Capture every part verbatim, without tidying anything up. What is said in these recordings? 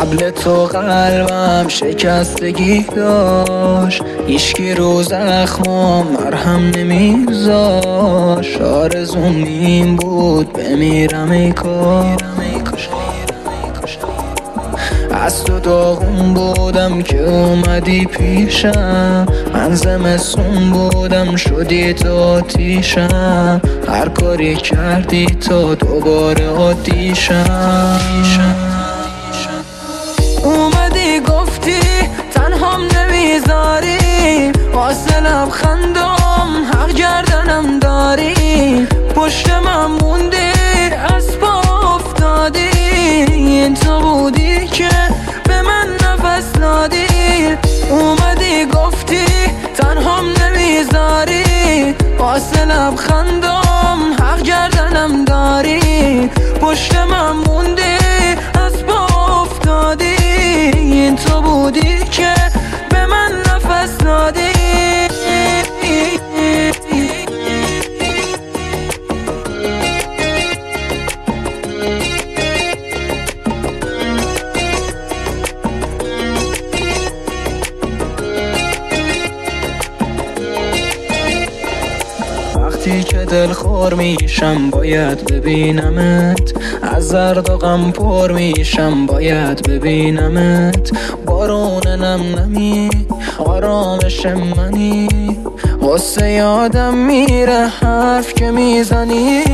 قبل تو قلبم شکستگی داشت، هیچکی رو زخمام مرهم نمیذاش. آرزوم این بود بمیرم ای کاش. از تو داغون بودم که اومدی پیشم، من زمستون بودم شدی تو آتیشم. هر کاری کردی تا دوباره عادیشم. اومدی گفتی تنهام نمیذاری، واسه لبخندم حق گردنم داری. پشت من موندی از پا افتادی، این تو بودی که به من نفس دادی. اومدی گفتی تنهام نمیذاری، واسه لبخندم حق گردنم داری. پشت من موندی از پا افتادی، این تو بودی که به من نفس دادی. وقتی که دلخور میشم باید ببینمت، از درد و غم پر میشم باید ببینمت. بارون نم نمی آرامش منی، غصه یادم میره حرف که میزنی.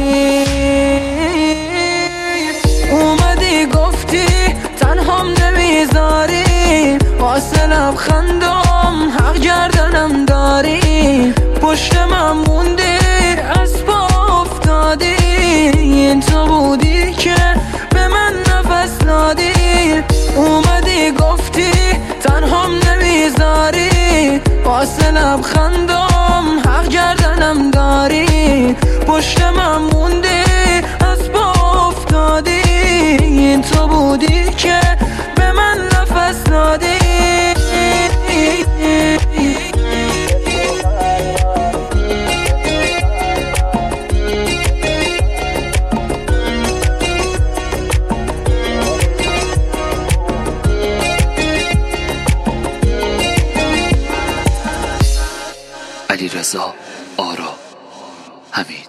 اومدی گفتی تنهام نمیذاری، واسه لبخندم حق گردنم داری. پشت من موندی از پا افتادی، این تو بودی که به من نفس دادی. اومدی گفتی تنهام نمیذاری، واسه لبخندم حق گردنم داری. پشت من موندی از پا افتادی، این تو بودی که به من نفس دادی. علیرضا آرا، حمید.